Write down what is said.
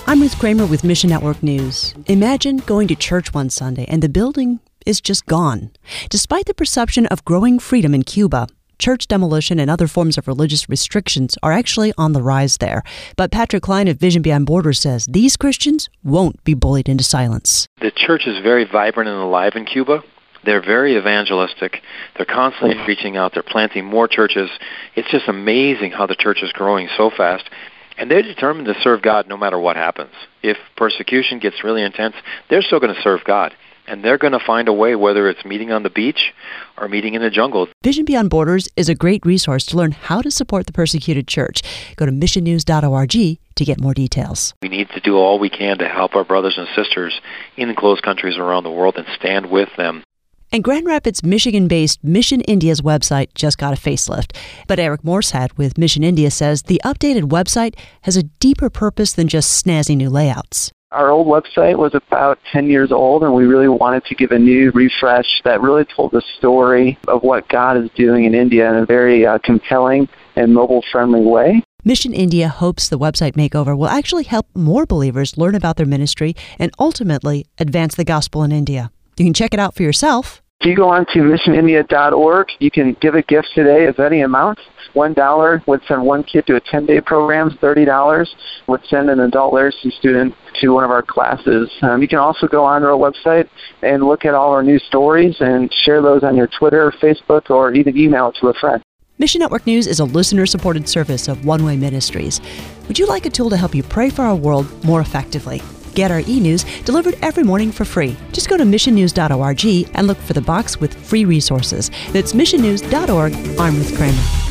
I'm Ruth Kramer with Mission Network News. Imagine going to church one Sunday and the building is just gone. Despite the perception of growing freedom in Cuba, church demolition and other forms of religious restrictions are actually on the rise there. But Patrick Klein of Vision Beyond Borders says these Christians won't be bullied into silence. The church is very vibrant and alive in Cuba. They're very evangelistic. They're constantly reaching out. They're planting more churches. It's just amazing how the church is growing so fast. And they're determined to serve God no matter what happens. If persecution gets really intense, they're still going to serve God. And they're going to find a way, whether it's meeting on the beach or meeting in the jungle. Vision Beyond Borders is a great resource to learn how to support the persecuted church. Go to missionnews.org to get more details. We need to do all we can to help our brothers and sisters in enclosed countries around the world and stand with them. And Grand Rapids, Michigan-based Mission India's website just got a facelift. But Eric Morsad with Mission India says the updated website has a deeper purpose than just snazzy new layouts. Our old website was about 10 years old, and we really wanted to give a new refresh that really told the story of what God is doing in India in a very compelling and mobile-friendly way. Mission India hopes the website makeover will actually help more believers learn about their ministry and ultimately advance the gospel in India. You can check it out for yourself. If you go on to missionindia.org, you can give a gift today of any amount. $1 would send one kid to a 10-day program. $30 would send an adult literacy student to one of our classes. You can also go on to our website and look at all our new stories and share those on your Twitter, Facebook, or even email it to a friend. Mission Network News is a listener-supported service of One Way Ministries. Would you like a tool to help you pray for our world more effectively? Get our e-news delivered every morning for free. Just go to missionnews.org and look for the box with free resources. That's missionnews.org. I'm Ruth Kramer.